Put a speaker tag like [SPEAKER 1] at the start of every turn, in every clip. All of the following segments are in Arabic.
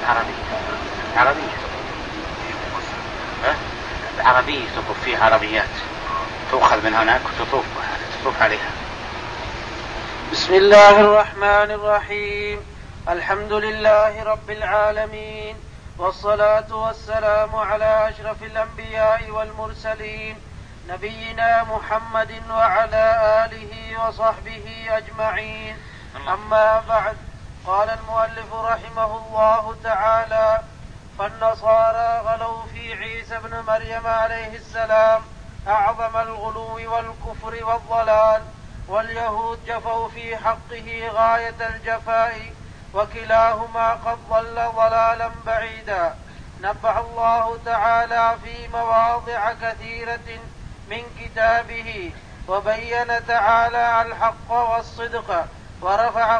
[SPEAKER 1] عربي تطوف فيه عربيات تؤخذ من هناك وتطوف عليها.
[SPEAKER 2] بسم الله الرحمن الرحيم. الحمد لله رب العالمين، والصلاة والسلام على أشرف الأنبياء والمرسلين نبينا محمد وعلى آله وصحبه أجمعين. أما بعد، قال المؤلف رحمه الله تعالى: فالنصارى غلوا في عيسى ابن مريم عليه السلام أعظم الغلو والكفر والضلال، واليهود جفوا في حقه غاية الجفاء، وكلاهما قد ضل ضلالا بعيدا. نبه الله تعالى في مواضع كثيرة من كتابه، وبين تعالى الحق والصدق، ورفع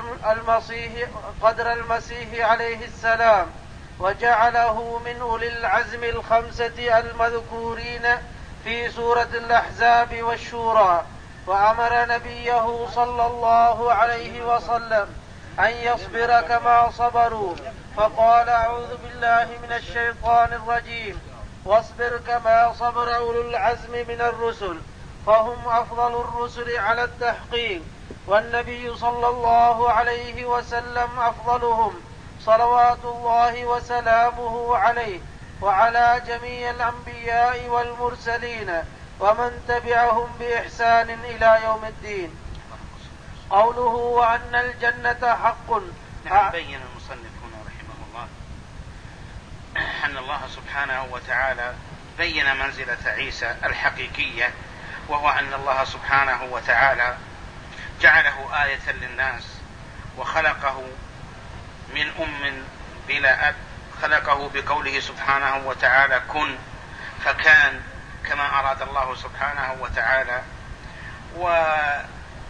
[SPEAKER 2] قدر المسيح عليه السلام، وجعله من أولي العزم الخمسة المذكورين في سورة الأحزاب والشورى. وأمر نبيه صلى الله عليه وسلم أن يصبر كما صبروا، فقال: أعوذ بالله من الشيطان الرجيم: واصبر كما صبر أولو العزم من الرسل، فهم أفضل الرسل على التحقيق، والنبي صلى الله عليه وسلم أفضلهم، صلوات الله وسلامه عليه وعلى جميع الأنبياء والمرسلين ومن تبعهم بإحسان إلى يوم الدين. قوله: وأن الجنة حق.
[SPEAKER 1] بين المصنف هنا رحمه الله أن الله سبحانه وتعالى بين منزلة عيسى الحقيقية، وهو أن الله سبحانه وتعالى جعله آية للناس، وخلقه من أم بلا أب، خلقه بقوله سبحانه وتعالى: كن فكان، كما أراد الله سبحانه وتعالى. وقد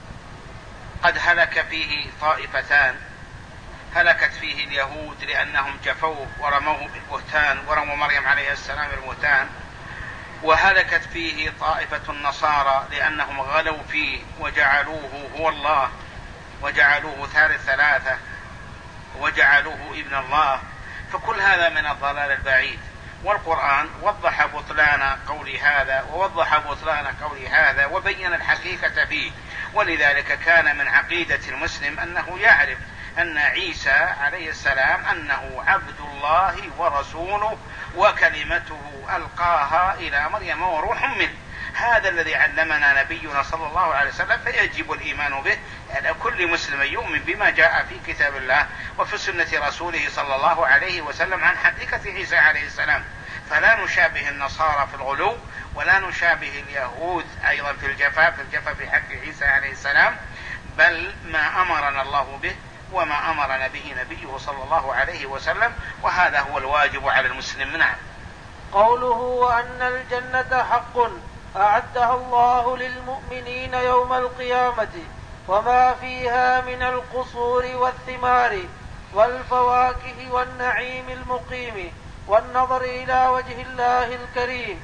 [SPEAKER 1] هلك فيه طائفتان: هلكت فيه اليهود لأنهم جفوه ورموه بالبهتان، ورموا مريم عليه السلام بالبهتان. وهلكت فيه طائفة النصارى لأنهم غلوا فيه وجعلوه هو الله، وجعلوه ثالث ثلاثة، وجعلوه ابن الله. فكل هذا من الضلال البعيد، والقرآن وضح بطلان قول هذا ووضح بطلان قول هذا وبين الحقيقة فيه. ولذلك كان من عقيدة المسلم أنه يعرف أن عيسى عليه السلام أنه عبد الله ورسوله، وكلمته ألقاها إلى مريم وروح منه. هذا الذي علمنا نبينا صلى الله عليه وسلم، فيجب الإيمان به على كل مسلم يؤمن بما جاء في كتاب الله وفي سنة رسوله صلى الله عليه وسلم عن حقيقة عيسى عليه السلام. فلا نشابه النصارى في الغلو، ولا نشابه اليهود أيضا في الجفاء في حق عيسى عليه السلام، بل ما أمرنا الله به وما أمرنا به نبيه صلى الله عليه وسلم، وهذا هو الواجب على المسلم. نعم.
[SPEAKER 2] قوله: وأن الجنة حق أعدها الله للمؤمنين يوم القيامة، وما فيها من القصور والثمار والفواكه والنعيم المقيم والنظر إلى وجه الله الكريم،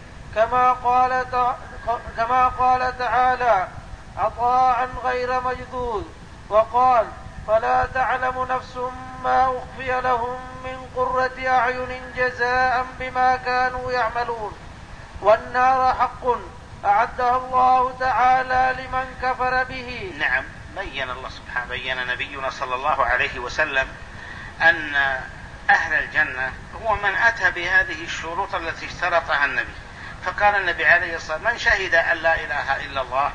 [SPEAKER 2] كما قال تعالى: عطاء غير مجذوذ. وقال: فلا تعلم نفس ما أخفي لهم من قرة أعين جزاء بما كانوا يعملون. والنار حق أعدها الله تعالى لمن كفر به.
[SPEAKER 1] نعم. بين الله سبحانه، بين نبينا صلى الله عليه وسلم أن أهل الجنة هو من أتى بهذه الشروط التي اشترطها النبي. فقال النبي عليه الصلاة والسلام: من شهد أن لا إله إلا الله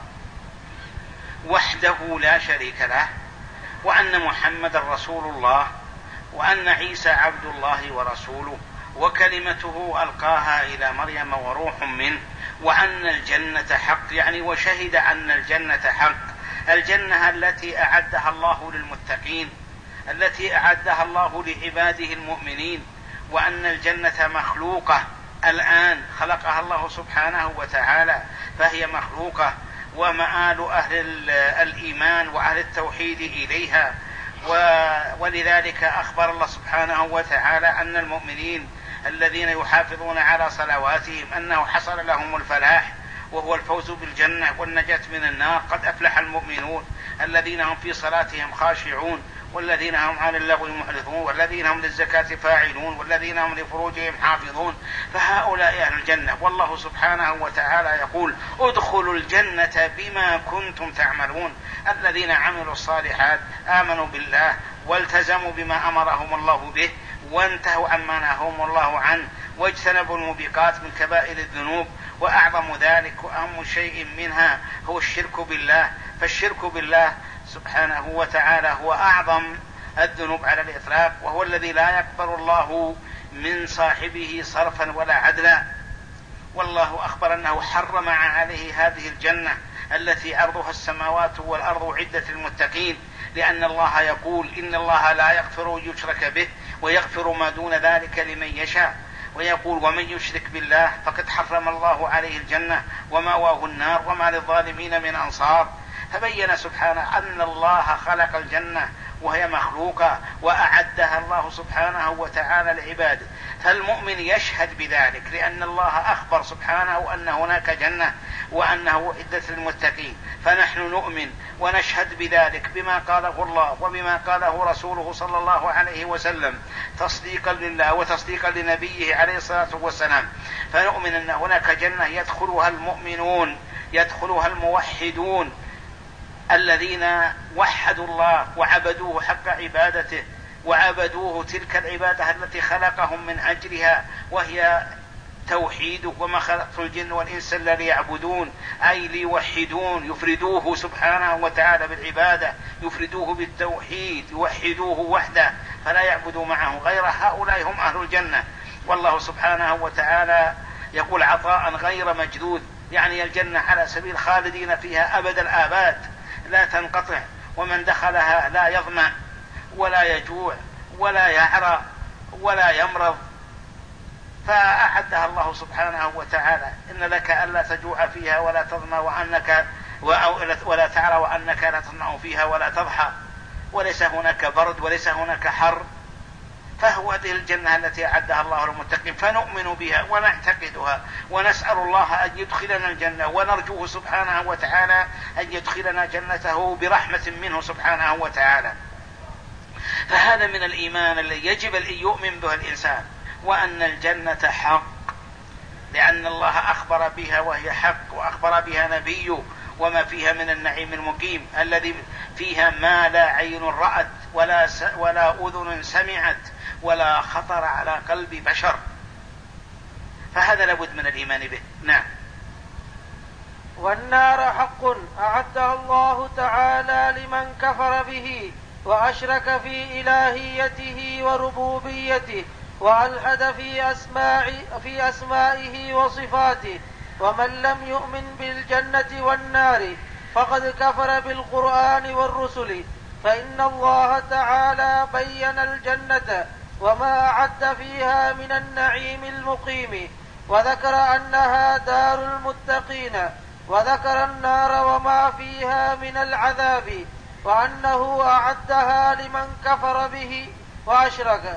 [SPEAKER 1] وحده لا شريك له، وأن محمد رسول الله، وأن عيسى عبد الله ورسوله، وكلمته ألقاها إلى مريم وروح منه، وأن الجنة حق، يعني وشهد أن الجنة حق، الجنة التي أعدها الله للمتقين، التي أعدها الله لعباده المؤمنين، وأن الجنة مخلوقة الآن، خلقها الله سبحانه وتعالى فهي مخلوقة، ومآل أهل الإيمان وأهل التوحيد إليها. ولذلك أخبر الله سبحانه وتعالى أن المؤمنين الذين يحافظون على صلواتهم أنه حصل لهم الفلاح، وهو الفوز بالجنة والنجاة من النار. قد أفلح المؤمنون الذين هم في صلاتهم خاشعون. والذين هم عن اللغو معرضون والذين هم للزكاة فاعلون والذين هم لفروجهم حافظون، فهؤلاء أهل الجنة. والله سبحانه وتعالى يقول ادخلوا الجنة بما كنتم تعملون. الذين عملوا الصالحات آمنوا بالله والتزموا بما أمرهم الله به وانتهوا عما نهاهم الله عنه واجتنبوا الموبقات من كبائر الذنوب، وأعظم ذلك وأهم شيء منها هو الشرك بالله. فالشرك بالله سبحانه وتعالى هو أعظم الذنوب على الإطلاق، وهو الذي لا يقبل الله من صاحبه صرفا ولا عدلا. والله أخبر أنه حرم عليه هذه الجنة التي عرضها السماوات والأرض عدة المتقين، لأن الله يقول إن الله لا يغفر يشرك به ويغفر ما دون ذلك لمن يشاء، ويقول ومن يشرك بالله فقد حرم الله عليه الجنة ومأواه النار وما للظالمين من أنصار. فبين سبحانه أن الله خلق الجنة وهي مخلوقة وأعدها الله سبحانه وتعالى لعباده، فالمؤمن يشهد بذلك لأن الله أخبر سبحانه أن هناك جنة وأنه عدة للمتقين، فنحن نؤمن ونشهد بذلك بما قاله الله وبما قاله رسوله صلى الله عليه وسلم تصديقا لله وتصديقا لنبيه عليه الصلاة والسلام. فنؤمن أن هناك جنة يدخلها المؤمنون، يدخلها الموحدون الذين وحدوا الله وعبدوه حق عبادته وعبدوه تلك العبادة التي خلقهم من أجلها، وهي توحيده. وما خلقت الجن والإنس إلا ليعبدون، أي ليوحدون، يفردوه سبحانه وتعالى بالعبادة، يفردوه بالتوحيد، يوحدوه وحده فلا يعبدوا معه غيره. هؤلاء هم أهل الجنة. والله سبحانه وتعالى يقول عطاء غير مجدود، يعني الجنة على سبيل خالدين فيها أبد الآباد لا تنقطع، ومن دخلها لا يظمأ ولا يجوع ولا يعرى ولا يمرض. فأعدها الله سبحانه وتعالى إن لك ألا تجوع فيها ولا تظمأ ولا تعرى وأنك لا تظمأ فيها ولا تضحى، وليس هناك برد وليس هناك حر. فهو هذه الجنة التي أعدها الله للمتقين، فنؤمن بها ونعتقدها ونسأل الله أن يدخلنا الجنة، ونرجوه سبحانه وتعالى أن يدخلنا جنته برحمة منه سبحانه وتعالى. فهذا من الإيمان الذي يجب أن يؤمن به الإنسان، وأن الجنة حق لأن الله أخبر بها وهي حق، وأخبر بها نبيه وما فيها من النعيم المقيم الذي فيها ما لا عين رأت ولا أذن سمعت ولا خطر على قلب بشر. فهذا لابد من الإيمان به. نعم.
[SPEAKER 2] والنار حق أعدها الله تعالى لمن كفر به وأشرك في إلهيته وربوبيته وألحد في أسمائه وصفاته. ومن لم يؤمن بالجنة والنار فقد كفر بالقرآن والرسل، فإن الله تعالى بين الجنة وما أعد فيها من النعيم المقيم، وذكر أنها دار المتقين، وذكر النار وما فيها من العذاب، وأنه أعدها لمن كفر به وأشرك.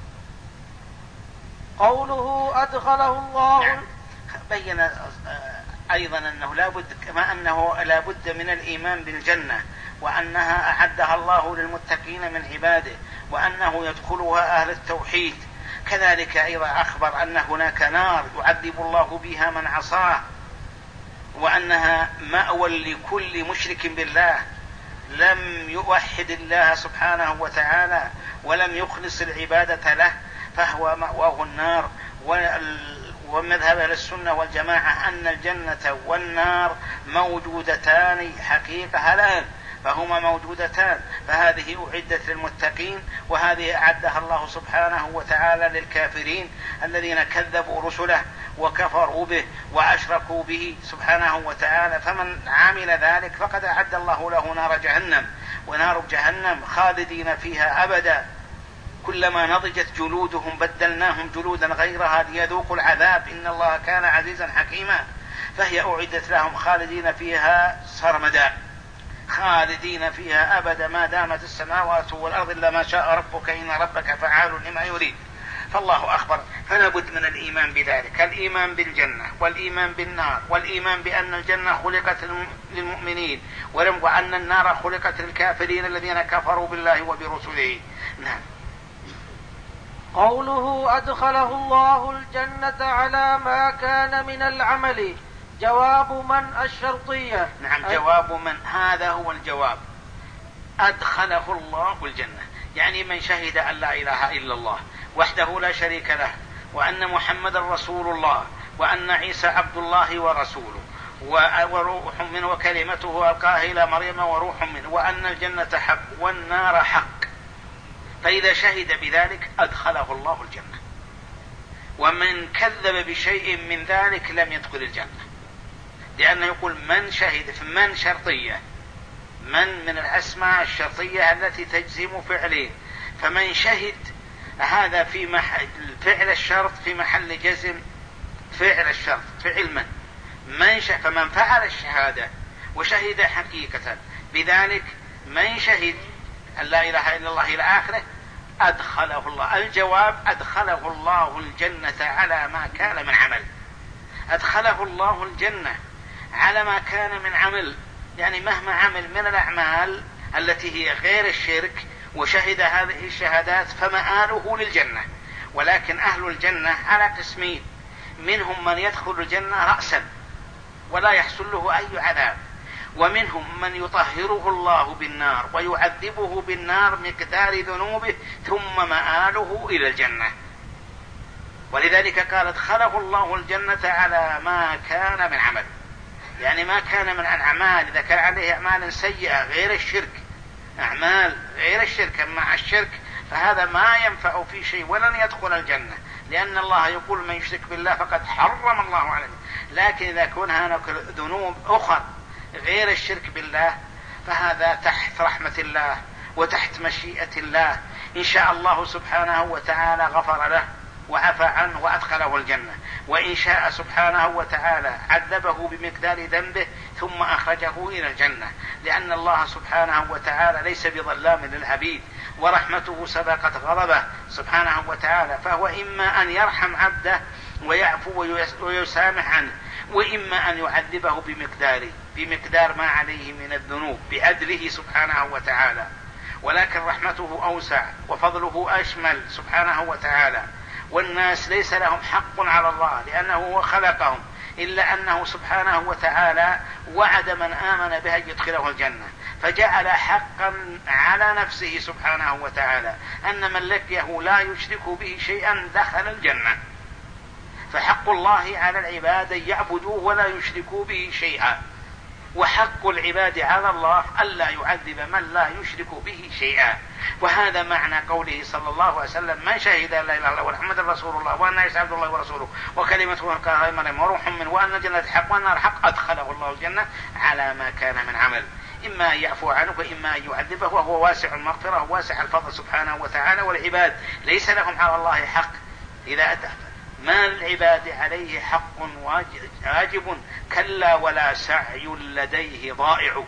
[SPEAKER 2] قوله أدخله الله
[SPEAKER 1] بين أيضا أنه لابد، كما أنه لابد من الإيمان بالجنة وأنها أعدها الله للمتقين من عباده وأنه يدخلها أهل التوحيد، كذلك أيضا أخبر أن هناك نار يعذب الله بها من عصاه، وأنها مأوى لكل مشرك بالله لم يوحد الله سبحانه وتعالى ولم يخلص العبادة له، فهو مأواه النار. ومذهب أهل السنة والجماعة أن الجنة والنار موجودتان حقيقة الآن، فهما موجودتان، فهذه أعدت للمتقين وهذه أعدها الله سبحانه وتعالى للكافرين الذين كذبوا رسله وكفروا به وأشركوا به سبحانه وتعالى. فمن عمل ذلك فقد أعد الله له نار جهنم، ونار جهنم خالدين فيها أبدا، كلما نضجت جلودهم بدلناهم جلودا غيرها ليذوقوا العذاب إن الله كان عزيزا حكيما. فهي أعدت لهم خالدين فيها سرمدا، خالدين فيها أبدا ما دامت السماوات والأرض إلا ما شاء ربك إن ربك فعال لما يريد. فالله أخبر، فلا بد من الإيمان بذلك، الإيمان بالجنة والإيمان بالنار والإيمان بأن الجنة خلقت للمؤمنين وأن النار خلقت للكافرين الذين كفروا بالله وبرسله. نعم.
[SPEAKER 2] قوله أدخله الله الجنة على ما كان من العمل، جواب من الشرطية.
[SPEAKER 1] نعم، جواب من، هذا هو الجواب. أدخله الله الجنة يعني من شهد أن لا إله إلا الله وحده لا شريك له، وأن محمد رسول الله، وأن عيسى عبد الله ورسوله وروح منه وكلمته ألقاها إلى مريم وروح منه، وأن الجنة حق والنار حق. فإذا شهد بذلك أدخله الله الجنة. ومن كذب بشيء من ذلك لم يدخل الجنة، لأنه يقول من شهد، من شرطية، من الأسماء الشرطية التي تجزم فعلين، فمن شهد هذا في محل فعل الشرط في محل جزم فعل الشرط فعل من فمن فعل الشهادة وشهد حقيقة بذلك، من شهد أن لا إله إلا الله إلى آخره، أدخله الله. الجواب أدخله الله الجنة على ما كان من عمل. أدخله الله الجنة على ما كان من عمل، يعني مهما عمل من الأعمال التي هي غير الشرك وشهد هذه الشهادات فمآله للجنة. ولكن أهل الجنة على قسمين، منهم من يدخل الجنة رأسا ولا يحصل له أي عذاب، ومنهم من يطهره الله بالنار ويعذبه بالنار مقدار ذنوبه ثم مآله إلى الجنة. ولذلك قال ادخله الله الجنة على ما كان من عمل، يعني ما كان من الأعمال، إذا كان عليه أعمال سيئة غير الشرك، أعمال غير الشرك مع الشرك، فهذا ما ينفع في شيء ولن يدخل الجنة، لأن الله يقول من يشرك بالله فقد حرم الله عليه. لكن إذا كان هناك ذنوب أخرى غير الشرك بالله فهذا تحت رحمة الله وتحت مشيئة الله، إن شاء الله سبحانه وتعالى غفر له وعفى عنه وأدخله الجنة، وإن شاء سبحانه وتعالى عذبه بمقدار ذنبه ثم أخرجه إلى الجنة، لأن الله سبحانه وتعالى ليس بظلام للعبيد، ورحمته سبقت غضبه سبحانه وتعالى، فهو إما أن يرحم عبده ويعفو ويسامح عنه، وإما أن يعذبه بمقدار ما عليه من الذنوب بعدله سبحانه وتعالى. ولكن رحمته أوسع وفضله أشمل سبحانه وتعالى، والناس ليس لهم حق على الله لأنه هو خلقهم، إلا أنه سبحانه وتعالى وعد من آمن به يدخله الجنة، فجعل حقا على نفسه سبحانه وتعالى أن من لقيه لا يشرك به شيئا دخل الجنة. فحق الله على العباد أن يعبدوه ولا يشركوا به شيئا، وحق العباد على الله ألا يعذب من لا يشرك به شيئا. وهذا معنى قوله صلى الله عليه وسلم من شهد لا إله إلا الله ومحمد رسول الله وأن عيسى عبد الله ورسوله وكلمته ألقاها إلى مريم وروح منه وأن الجنة حق والنار حق، أدخله الله الجنة على ما كان من عمل، إما أن يعفو عنه وإما أن يعذبه، وهو واسع المغفرة وواسع الفضل سبحانه وتعالى. والعباد ليس لهم على الله حق، إذا أتى ما العباد عليه حق واجب كلا ولا سعي لديه ضائع.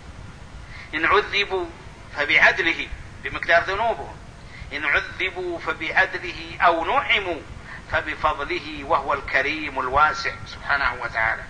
[SPEAKER 1] إن عذبوا فبعدله بمقدار ذنوبهم، إن عذبوا فبعدله أو نعموا فبفضله وهو الكريم الواسع سبحانه وتعالى.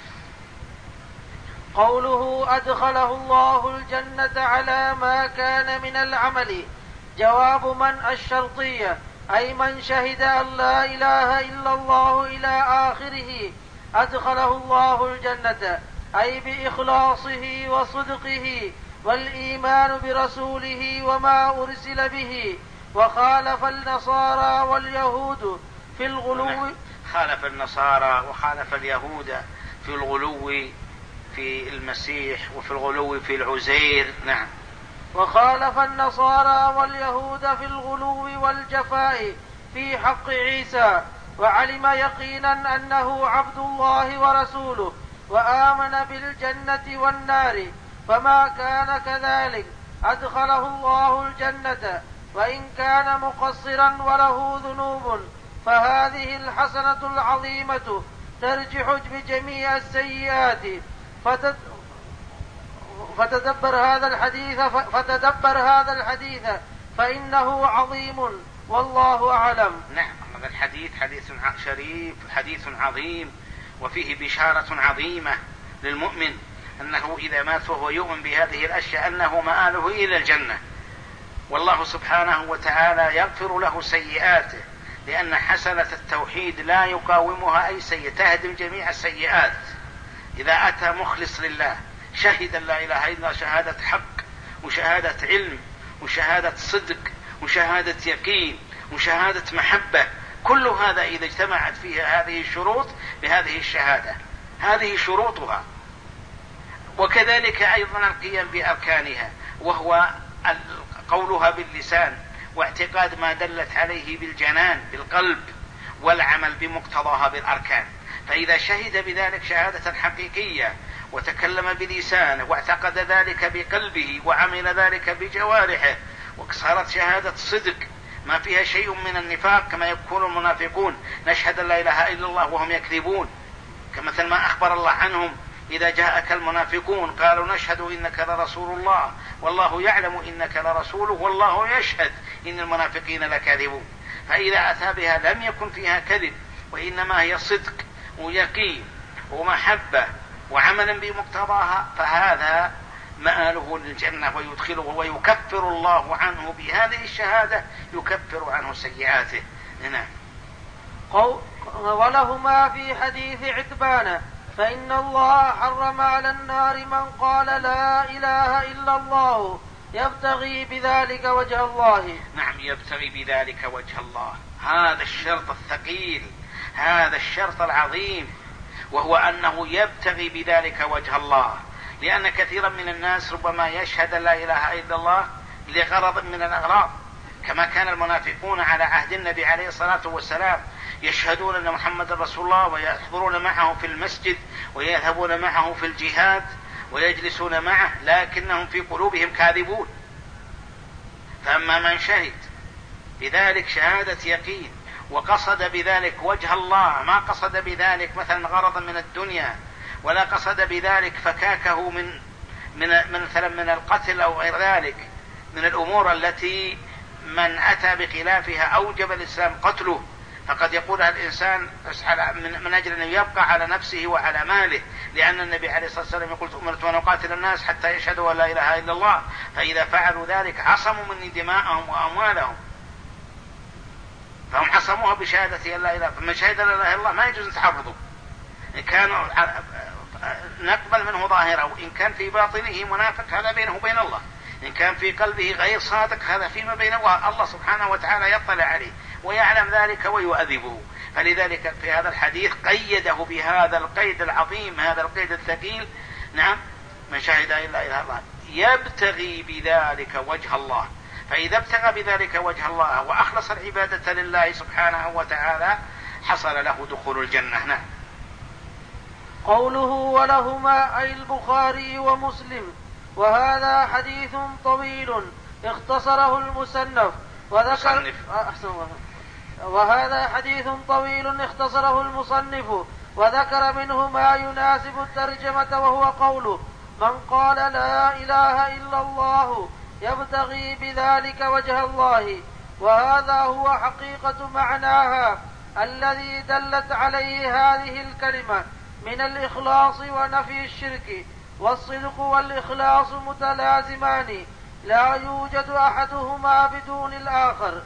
[SPEAKER 2] قوله أدخله الله الجنة على ما كان من العمل، جواب من الشرطية، أي من شهد أن لا إله إلا الله إلى آخره أدخله الله الجنة، أي بإخلاصه وصدقه والإيمان برسوله وما أرسل به. وخالف النصارى واليهود في الغلو،
[SPEAKER 1] خالف النصارى وخالف اليهود في الغلو في المسيح وفي الغلو في العزير. نعم.
[SPEAKER 2] وخالف النصارى واليهود في الغلو والجفاء في حق عيسى، وعلم يقينا أنه عبد الله ورسوله، وآمن بالجنة والنار، فما كان كذلك أدخله الله الجنة، وإن كان مقصرا وله ذنوب فهذه الحسنة العظيمة ترجح بجميع السيئات. فتدبر هذا الحديث فإنه عظيم والله أعلم.
[SPEAKER 1] نعم، هذا الحديث حديث شريف، حديث عظيم، وفيه بشارة عظيمة للمؤمن أنه إذا مات وهو يؤمن بهذه الأشياء أنه مآله إلى الجنة، والله سبحانه وتعالى يغفر له سيئاته، لأن حسنة التوحيد لا يقاومها أي سيئة، تهدم جميع السيئات. إذا أتى مخلص لله شهد لا إله إلا الله شهادة حق وشهادة علم وشهادة صدق وشهادة يقين وشهادة محبة، كل هذا إذا اجتمعت فيها هذه الشروط بهذه الشهادة، هذه شروطها. وكذلك أيضا القيام بأركانها، وهو قولها باللسان واعتقاد ما دلت عليه بالجنان بالقلب، والعمل بمقتضاها بالأركان. فإذا شهد بذلك شهادة حقيقية وتكلم بلسانه واعتقد ذلك بقلبه وعمل ذلك بجوارحه، وصارت شهادة صدق ما فيها شيء من النفاق، كما يكون المنافقون نشهد لا إله إلا الله وهم يكذبون، كمثل ما أخبر الله عنهم إذا جاءك المنافقون قالوا نشهد إنك لرسول الله والله يعلم إنك لرسوله والله يشهد إن المنافقين لكاذبون. فإذا أتى بها لم يكن فيها كذب، وإنما هي صدق ويقين ومحبة وعملا بمقتضاها، فهذا مآله للجنة ويدخله ويكفر الله عنه بهذه الشهادة، يكفر عنه سيئاته. نعم.
[SPEAKER 2] ولهما في حديث عتبان فإن الله حرم على النار من قال لا إله إلا الله يبتغي بذلك وجه الله.
[SPEAKER 1] نعم، يبتغي بذلك وجه الله، هذا الشرط الثقيل، هذا الشرط العظيم، وهو أنه يبتغي بذلك وجه الله. لأن كثيرا من الناس ربما يشهد لا إله إلا الله لغرض من الأغراض، كما كان المنافقون على عهد النبي عليه الصلاة والسلام يشهدون أن محمد رسول الله ويحضرون معه في المسجد ويذهبون معه في الجهاد ويجلسون معه، لكنهم في قلوبهم كاذبون. فأما من شهد بذلك شهادة يقين وقصد بذلك وجه الله، ما قصد بذلك مثلا غرضا من الدنيا، ولا قصد بذلك فكاكه من القتل أو غير ذلك من الأمور التي من أتى بخلافها أوجب الإسلام قتله، فقد يقولها الإنسان من أجل أن يبقى على نفسه وعلى ماله، لأن النبي عليه الصلاة والسلام يقول أمرت أن أقاتل الناس حتى يشهدوا أن لا إله إلا الله، فإذا فعلوا ذلك عصموا مني دماءهم وأموالهم، فهم عصموها بشهادة أن لا إله. فمن شهد لا إله إلا الله ما يجوز تعرضه، إن كان نقبل منه ظاهره، وإن كان في باطنه منافق هذا بينه وبين الله، إن كان في قلبه غير صادق هذا فيما بينه الله سبحانه وتعالى يطلع عليه ويعلم ذلك ويؤذبه. فلذلك في هذا الحديث قيده بهذا القيد العظيم، هذا القيد الثقيل. نعم، من شهد لا إله إلا الله يبتغي بذلك وجه الله، فإذا ابتغى بذلك وجه الله وأخلص العبادة لله سبحانه وتعالى حصل له دخول الجنة. نعم.
[SPEAKER 2] قوله ولهما أي البخاري ومسلم، وهذا حديث طويل اختصره المصنف وهذا حديث طويل اختصره المصنف وذكر منه ما يناسب الترجمة، وهو قوله من قال لا إله إلا الله يبتغي بذلك وجه الله، وهذا هو حقيقة معناها الذي دلت عليه هذه الكلمة من الإخلاص ونفي الشرك. والصدق والإخلاص متلازمان لا يوجد أحدهما بدون الآخر،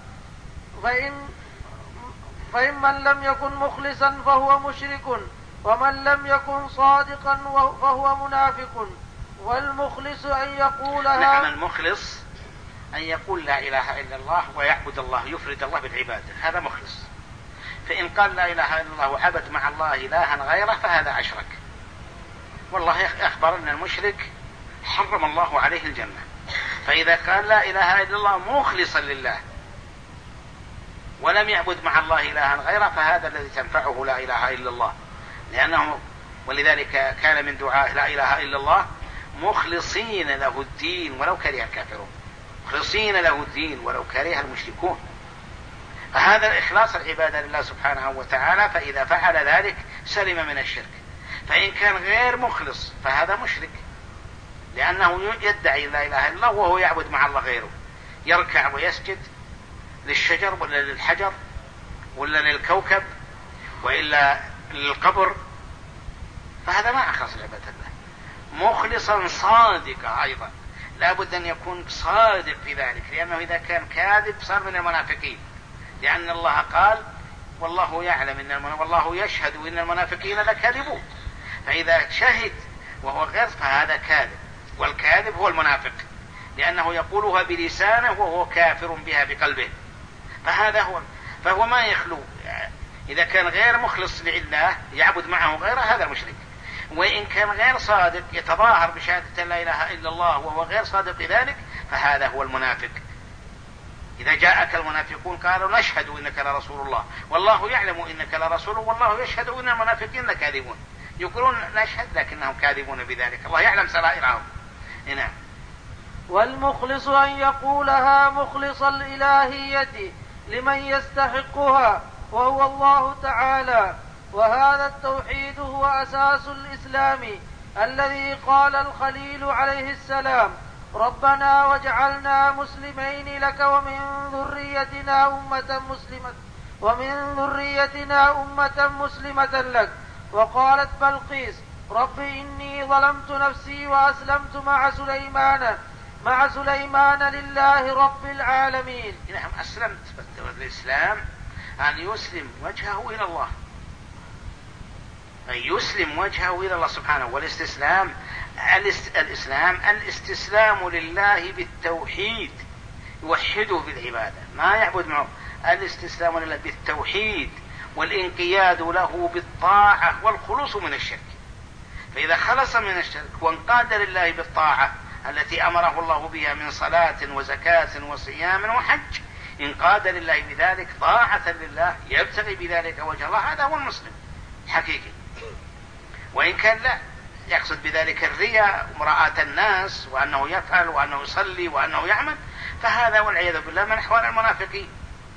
[SPEAKER 2] فإن من لم يكن مخلصا فهو مشرك، ومن لم يكن صادقا فهو منافق. والمخلص أن يقولها.
[SPEAKER 1] نعم، المخلص أن يقول لا إله إلا الله ويعبد الله، يفرد الله بالعبادة، هذا مخلص. فإن قال لا إله إلا الله وعبد مع الله إلها غيره فهذا أشرك. والله أخبر أن المشرك حرم الله عليه الجنة. فإذا قال لا إله إلا الله مخلصا لله ولم يعبد مع الله إلها غيره فهذا الذي تنفعه لا إله إلا الله، لأنه ولذلك كان من دعاء لا إله إلا الله مخلصين له الدين ولو كره الكافرون، مخلصين له الدين ولو كره المشركون. فهذا الإخلاص العبادة لله سبحانه وتعالى، فإذا فعل ذلك سلم من الشرك. فإن كان غير مخلص فهذا مشرك، لأنه يدعي لا إله إلا الله وهو يعبد مع الله غيره، يركع ويسجد للشجر ولا للحجر ولا للكوكب وإلا للقبر، فهذا ما أخلص العبادة الله. مخلصا صادقا أيضا، لا بد أن يكون صادق في ذلك، لأنه إذا كان كاذب صار من المنافقين، لأن الله قال والله يعلم والله يشهد إن المنافقين لكاذبون، فإذا شهد وهو غير فهذا كاذب، والكاذب هو المنافق، لأنه يقولها بلسانه وهو كافر بها بقلبه، فهو ما يخلو. إذا كان غير مخلص لله يعبد معه غيره هذا مشرك، وإن كان غير صادق يتظاهر بشهادة لا إله إلا الله وهو غير صادق ذلك فهذا هو المنافق. إذا جاءك المنافقون قالوا نشهد إنك لرسول الله والله يعلم إنك لرسول والله يشهد إن المنافقين لكاذبون، يقولون نشهد لكنهم كاذبون بذلك، الله يعلم سرائرهم. نعم.
[SPEAKER 2] والمخلص أن يقولها مخلص الإلهية لمن يستحقها وهو الله تعالى، وهذا التوحيد هو أساس الإسلام الذي قال الخليل عليه السلام ربنا واجعلنا مسلمين لك ومن ذريتنا أمة مسلمة لك. وقالت بلقيس رب إني ظلمت نفسي وأسلمت مع سليمان لله رب العالمين.
[SPEAKER 1] نعم، أسلمت. الإسلام أن يسلم وجهه إلى الله، أن يسلم وجهه إلى الله سبحانه. والاستسلام الإسلام الاستسلام لله بالتوحيد، يوحده في العبادة ما يعبد معه، الاستسلام لله بالتوحيد والانقياد له بالطاعة والخلوص من الشرك. فإذا خلص من الشرك وانقاد لله بالطاعة التي أمره الله بها من صلاة وزكاة وصيام وحج، انقاد لله بذلك طاعة لله يبتغي بذلك وجه الله، هذا هو المسلم حقيقي. وإن كان لا يقصد بذلك الرياء ومراءة الناس وأنه يفعل وأنه يصلي وأنه يعمل، فهذا والعياذ بالله من أحوال المنافقين.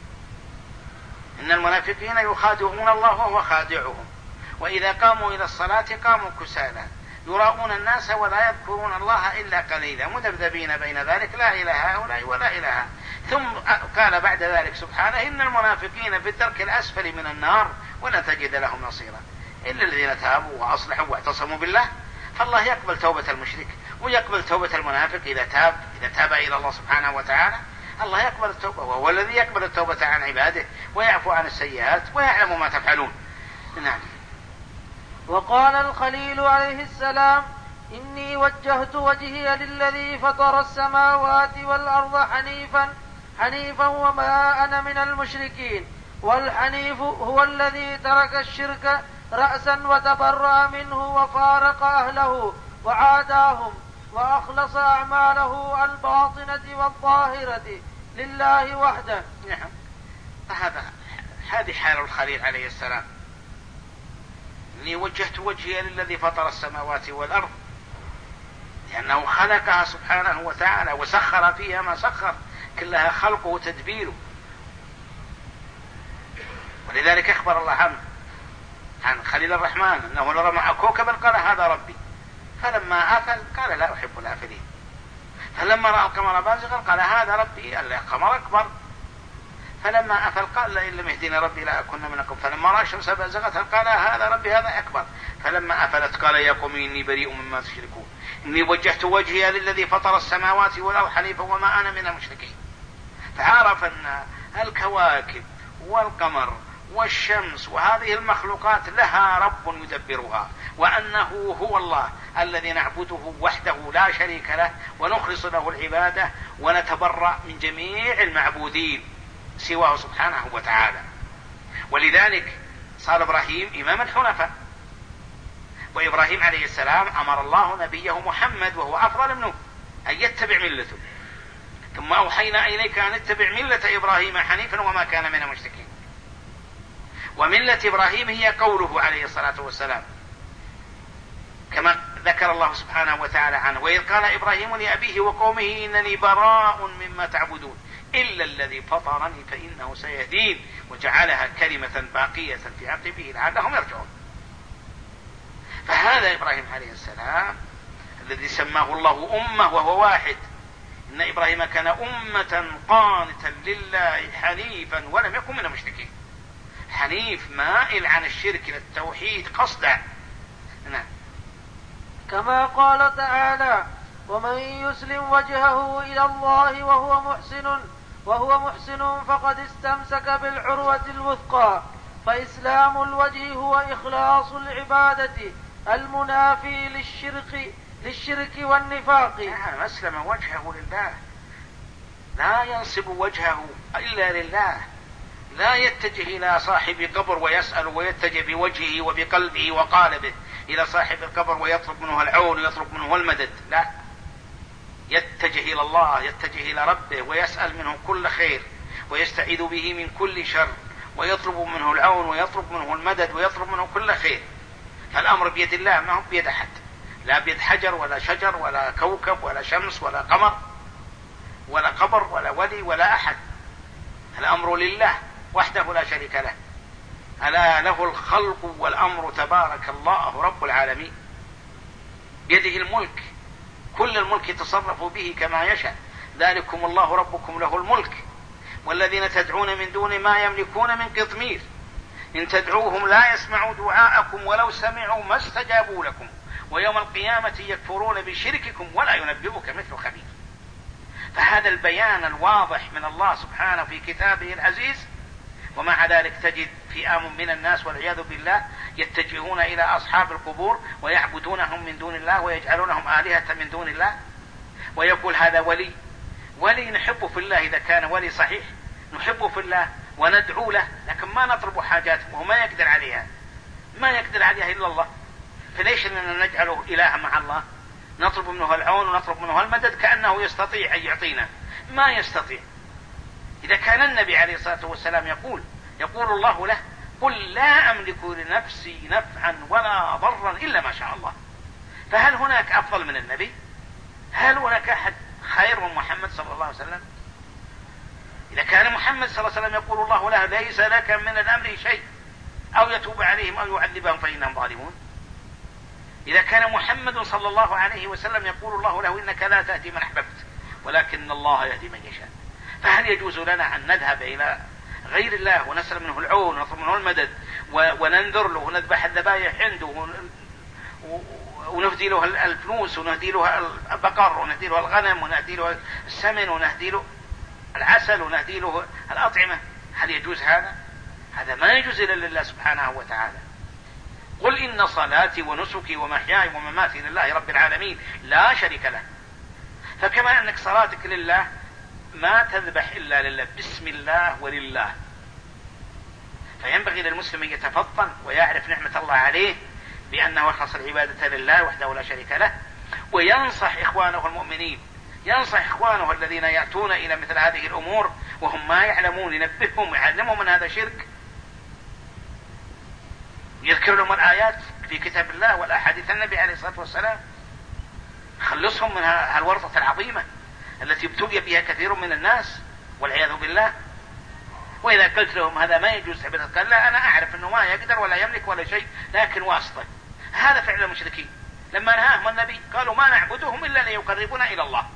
[SPEAKER 1] إن المنافقين يخادعون الله وهو خادعهم، وإذا قاموا إلى الصلاة قاموا كسالى يراؤون الناس ولا يذكرون الله إلا قليلا مذبذبين بين ذلك لا إلى هؤلاء ولا إلى هؤلاء. ثم قال بعد ذلك سبحانه إن المنافقين في الدرك الأسفل من النار ولن تجد لهم نصيرا إلا الذين تابوا وأصلحوا واعتصموا بالله. فالله يقبل توبة المشرك ويقبل توبة المنافق إذا تاب إلى الله سبحانه وتعالى. الله يقبل التوبة، وهو الذي يقبل التوبة عن عباده ويعفو عن السيئات ويعلم ما تفعلون. نعم.
[SPEAKER 2] وقال الخليل عليه السلام إني وجهت وجهي للذي فطر السماوات والأرض حنيفا وما أنا من المشركين. والحنيف هو الذي ترك الشرك رأسا وتبرأ منه وفارق أهله وعاداهم وأخلص أعماله الباطنة والظاهرة لله وحده.
[SPEAKER 1] نعم. هذه حال الخليل عليه السلام، إني وجهت وجهي للذي فطر السماوات والأرض، لأنه خلقها سبحانه وتعالى وسخر فيها ما سخر، كلها خلقه وتدبيره. ولذلك أخبر الله عن خليل الرحمن أنه رمى كوكبا قال هذا ربي، فلما آفل قال لا أحب الآفلين، فلما رأى القمر بازغا قال هذا ربي القمر أكبر، فلما أفل قال لئن لم يهدني ربي لأكن منكم، فلما رأى الشمس بازغة قال هذا ربي هذا أكبر، فلما أفلت قال يا قوم إني بريء مما تشركون إني وجهت وجهي للذي فطر السماوات والأرض حنيفا وما أنا من المشركين. فعرف أن الكواكب والقمر والشمس وهذه المخلوقات لها رب يدبرها، وأنه هو الله الذي نعبده وحده لا شريك له ونخلص له العبادة ونتبرأ من جميع المعبودين سواه سبحانه وتعالى. ولذلك صار إبراهيم إمام الحنفاء، وإبراهيم عليه السلام أمر الله نبيه محمد وهو أفضل منه أن يتبع ملته، ثم أوحينا إليك أن اتبع ملة إبراهيم حنيفا وما كان من المشركين. وملة إبراهيم هي قوله عليه الصلاة والسلام كما ذكر الله سبحانه وتعالى عنه وإذ قال إبراهيم لأبيه وقومه إنني براء مما تعبدون إلا الذي فطرني فإنه سيهدين وجعلها كلمة باقية في عقبه لعلهم يرجعون. فهذا إبراهيم عليه السلام الذي سماه الله أمة وهو واحد إن إبراهيم كان أمة قانتا لله حنيفا ولم يكن من المشركين. حنيف مائل عن الشرك إلى التوحيد قصدا. نعم.
[SPEAKER 2] كما قال تعالى: ومن يسلم وجهه إلى الله وهو محسن فقد استمسك بالعروة الوثقى. فإسلام الوجه هو إخلاص العبادة المنافي للشرك والنفاق.
[SPEAKER 1] نعم، أسلم وجهه لله، لا ينصب وجهه إلا لله، لا يتجه إلى صاحب قبر ويسأل ويتجه بوجهه وبقلبه وقالبه إلى صاحب القبر ويطلب منه العون ويطلب منه المدد، لا، يتجه إلى الله، يتجه إلى ربه ويسأل منه كل خير ويستعيذ به من كل شر ويطلب منه العون ويطلب منه المدد ويطلب منه كل خير. فالأمر بيد الله، ما هو بيد أحد، لا بيد حجر ولا شجر ولا كوكب ولا شمس ولا قمر ولا قبر ولا ولي ولا أحد. الأمر لله وحده لا شريك له. ألا له الخلق والأمر تبارك الله رب العالمين. بيده الملك، كل الملك يتصرف به كما يشاء. ذلكم الله ربكم له الملك والذين تدعون من دون ما يملكون من قطمير إن تدعوهم لا يسمعوا دعاءكم ولو سمعوا ما استجابوا لكم ويوم القيامة يكفرون بشرككم ولا ينبئك مثل خبير. فهذا البيان الواضح من الله سبحانه في كتابه العزيز. ومع ذلك تجد فئام من الناس والعياذ بالله يتجهون إلى أصحاب القبور ويعبدونهم من دون الله ويجعلونهم آلهة من دون الله، ويقول هذا ولي نحبه في الله. إذا كان ولي صحيح نحبه في الله وندعو له، لكن ما نطلب حاجاته وهو ما يقدر عليها، ما يقدر عليها إلا الله. فليش أننا نجعله إله مع الله؟ نطلب منه العون ونطلب منه المدد كأنه يستطيع أن يعطينا، ما يستطيع. إذا كان النبي عليه الصلاة والسلام يقول الله له: قل لا أملك لنفسي نفعا ولا ضرا إلا ما شاء الله. فهل هناك أفضل من النبي؟ هل هناك أحد خير من محمد صلى الله عليه وسلم؟ إذا كان محمد صلى الله عليه وسلم يقول الله له: ليس لك من الأمر شيء، أو يتوب عليهم أو يعذبهم فإنهم ظالمون. إذا كان محمد صلى الله عليه وسلم يقول الله له: إنك لا تهدي من أحببت ولكن الله يهدي من يشاء. فهل يجوز لنا أن نذهب إلى غير الله ونسأل منه العون ونطلب منه المدد وننذر له ونذبح الذبائح عنده ونهدي له الفلوس ونهدي له البقر ونهدي له الغنم ونهدي له السمن ونهدي له العسل ونهدي له الأطعمة؟ هل يجوز هذا؟ هذا ما يجوز إلا لله سبحانه وتعالى. قل إن صلاتي ونسكي ومحياي ومماتي لله رب العالمين لا شريك له. فكما أنك صلاتك لله ما تذبح إلا لله، بسم الله ولله. فينبغي للمسلم أن يتفطن ويعرف نعمة الله عليه بأنه يخلص العبادة لله وحده لا شريك له، وينصح إخوانه المؤمنين، ينصح إخوانه الذين يأتون إلى مثل هذه الأمور وهم ما يعلمون، ينبههم ويعلمهم من هذا شرك، يذكر لهم الآيات في كتاب الله والأحاديث النبي عليه الصلاة والسلام، خلصهم من هالورطة العظيمة التي ابتلي بها كثير من الناس والعياذ بالله. وإذا قلت لهم هذا ما يجوز عبادة، قال: لا، أنا أعرف أنه ما يقدر ولا يملك ولا شيء، لكن واسطة. هذا فعل المشركين لما نهاهم النبي قالوا: ما نعبدهم إلا ليقربونا إلى الله.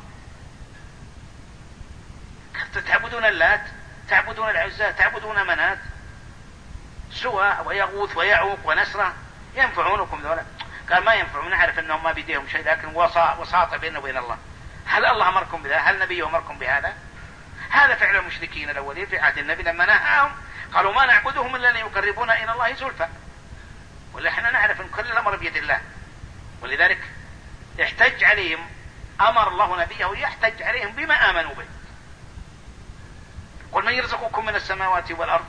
[SPEAKER 1] تعبدون اللات، تعبدون العزى، تعبدون منات، سواء ويغوث ويعوق ونسرة، ينفعونكم ذولا؟ قال: ما ينفعون، نعرف أنهم ما بيديهم شيء، لكن وساطة بيننا وبين الله. هل الله أمركم بذلك؟ هل نبيه أمركم بهذا؟ هذا فعل المشركين الأولين في عهد النبي لما نهاهم قالوا: ما نعبدهم إلا ليقربونا إلى الله زلفى. ولا احنا نعرف أن كل الأمر بيد الله، ولذلك يحتج عليهم، أمر الله نبيه يحتج عليهم بما آمنوا به. قل: من يرزقكم من السماوات والأرض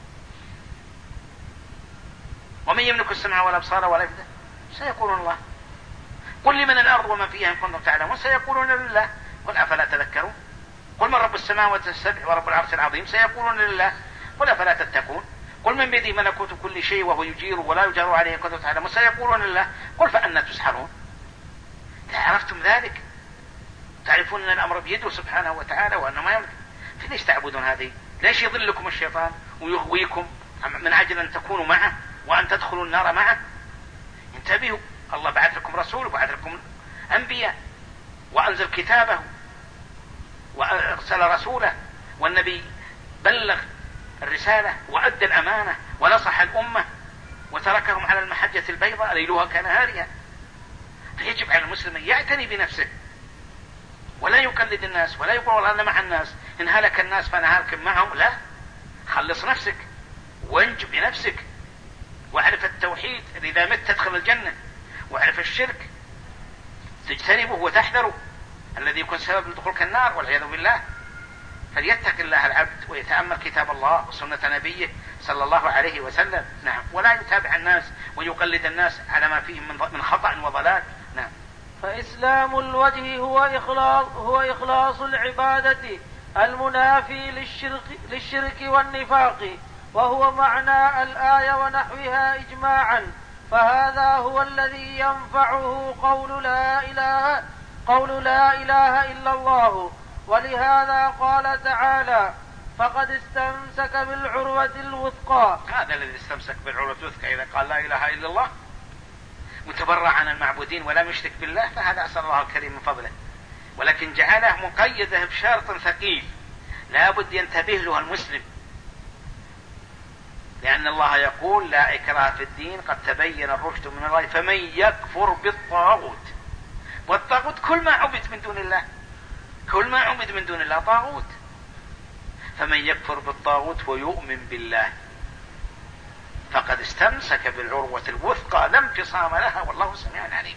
[SPEAKER 1] ومن يملك السمع والأبصار والأفئدة؟ سيقولون الله. قل: لمن الأرض ومن فيها إن كنتم تعلمون؟ سيقولون لله. قل: أفلا تذكرون؟ قل: من رب السماوات السبع ورب العرش العظيم؟ سيقولون لله. قل: أفلا تتقون؟ قل: من بيده ملكوت كل شيء وهو يجير ولا يجار عليه إن كنتم تعلمون؟ سيقولون لله. قل: فأنى تسحرون؟ إذا عرفتم ذلك تعرفون أن الأمر بيده سبحانه وتعالى وأنه ما يملك، فليش تعبدون هذه؟ ليش يضلكم الشيطان ويغويكم من أجل أن تكونوا معه وأن تدخلوا النار معه؟ انتبهوا، الله بعث لكم رسول وبعث لكم أنبياء وأنزل كتابه وأرسل رسوله، والنبي بلغ الرسالة وأدى الأمانة ونصح الأمة وتركهم على المحجة البيضاء ليلها كنهارها. فيجب على المسلم أن يعتني بنفسه ولا يقلد الناس ولا يقول والله أنا مع الناس، إن هلك الناس فأنا هلك معهم. لا، خلص نفسك وانج بنفسك، واعرف التوحيد إذا مت تدخل الجنة، واعرف الشرك تجتنبه وتحذره الذي يكون سبب لدخولك النار والعياذ بالله. فليتق الله العبد ويتأمل كتاب الله وسنة نبيه صلى الله عليه وسلم. نعم. ولا يتابع الناس ويقلد الناس على ما فيهم من خطأ وضلال. نعم.
[SPEAKER 2] فإسلام الوجه هو إخلاص العبادة المنافي للشرك والنفاق، وهو معنى الآية ونحوها إجماعا. فهذا هو الذي ينفعه قول لا إله إلا الله. ولهذا قال تعالى: فقد استمسك بالعروة الوثقى.
[SPEAKER 1] هذا الذي استمسك بالعروة الوثقى إذا قال لا إله إلا الله متبرع عن المعبودين ولم يشرك بالله، فهذا أسأل الله الكريم من فضله. ولكن جعله مقيده بشرط ثقيل لا بد ينتبه له المسلم، لأن الله يقول: لا إكراه في الدين قد تبين الرشد من الغي فمن يكفر بالطاغوت. والطاغوت كل ما عبد من دون الله، كل ما عبد من دون الله طاغوت. فمن يكفر بالطاغوت ويؤمن بالله فقد استمسك بالعروة الوثقى لا انفصام لها والله سميع عليم.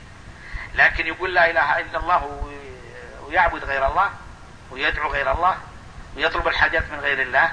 [SPEAKER 1] لكن يقول لا إله إلا الله ويعبد غير الله ويدعو غير الله ويطلب الحاجات من غير الله،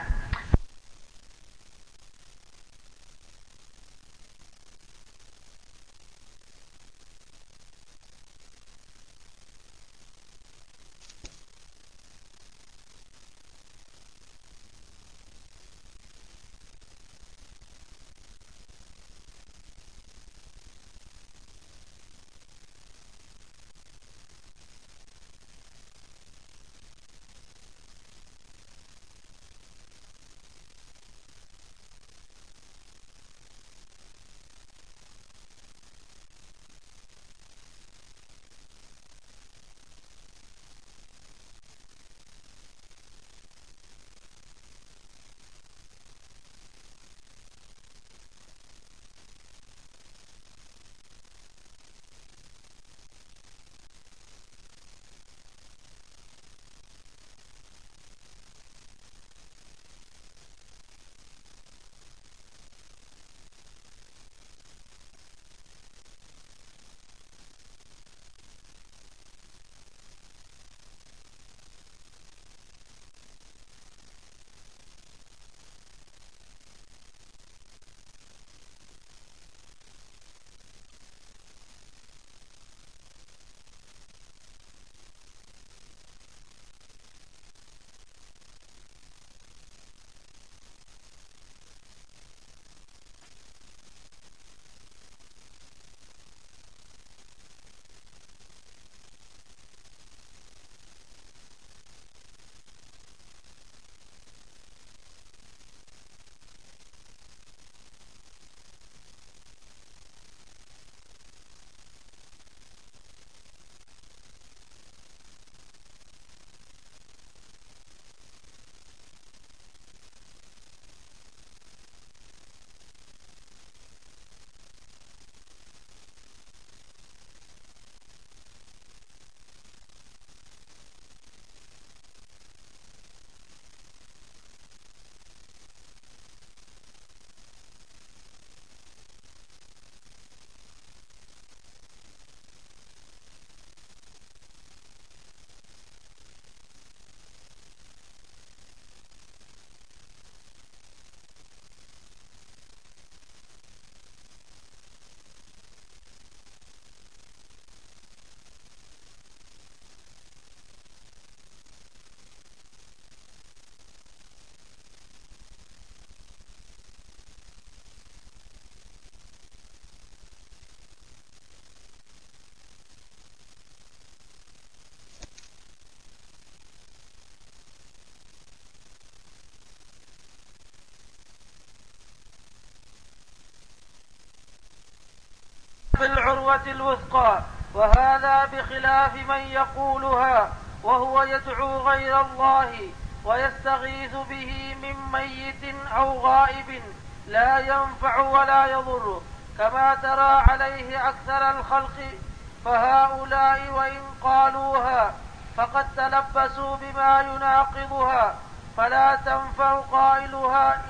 [SPEAKER 2] بالعروة الوثقى، وهذا بخلاف من يقولها وهو يدعو غير الله ويستغيث به من ميت أو غائب لا ينفع ولا يضر، كما ترى عليه أكثر الخلق. فهؤلاء وإن قالوها فقد تلبسوا بما يناقضها، فلا تنفع قائلها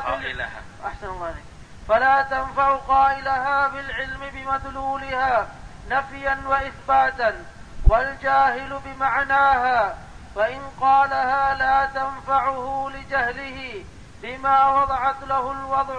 [SPEAKER 2] بالعلم بمدلولها نفيا وإثباتا، والجاهل بمعناها، فإن قالها لا تنفعه لجهله بما وضعت له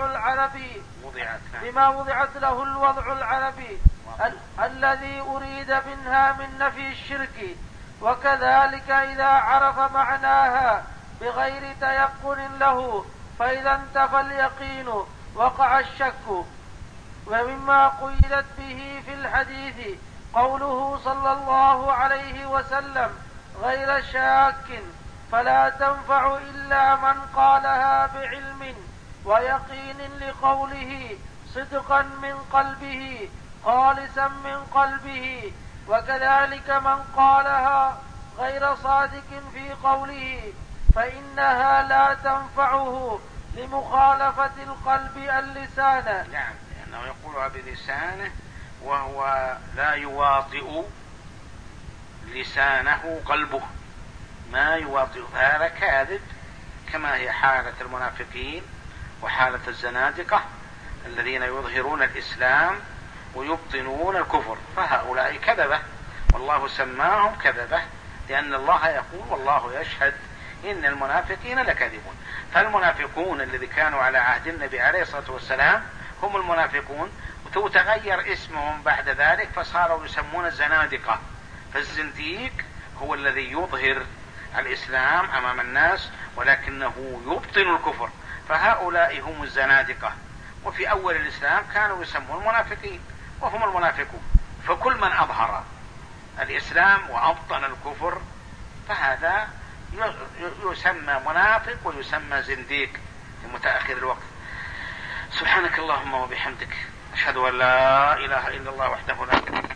[SPEAKER 2] الوضع العربي الذي أريد منها من نفي الشرك. وكذلك إذا عرف معناها بغير تيقن له، فإذا انتفى اليقين وقع الشك. ومما قيدت به في الحديث قوله صلى الله عليه وسلم غير شاك، فلا تنفع إلا من قالها بعلم ويقين لقوله صدقا من قلبه خالصا من قلبه. وكذلك من قالها غير صادق في قوله فإنها لا تنفعه لمخالفة القلب اللسان.
[SPEAKER 1] نعم، لأنه يقولها بلسانه وهو لا يواطئ لسانه قلبه، ما يواطئ، هذا كاذب، كما هي حالة المنافقين وحالة الزنادقة الذين يظهرون الإسلام ويبطنون الكفر، فهؤلاء كذبة، والله سماهم كذبة، لأن الله يقول والله يشهد إن المنافقين لكاذبون. فالمنافقون الذي كانوا على عهد النبي عليه الصلاة والسلام هم المنافقون، وتغير اسمهم بعد ذلك فصاروا يسمون الزنادقة. فالزنديق هو الذي يظهر الإسلام أمام الناس ولكنه يبطن الكفر، فهؤلاء هم الزنادقة. وفي أول الإسلام كانوا يسمون المنافقين وهم المنافقون. فكل من أظهر الإسلام وأبطن الكفر فهذا يسمى منافق ويسمى زنديق في متأخر الوقت. سبحانك اللهم وبحمدك، أشهد أن لا إله إلا الله وحده لا شريك له.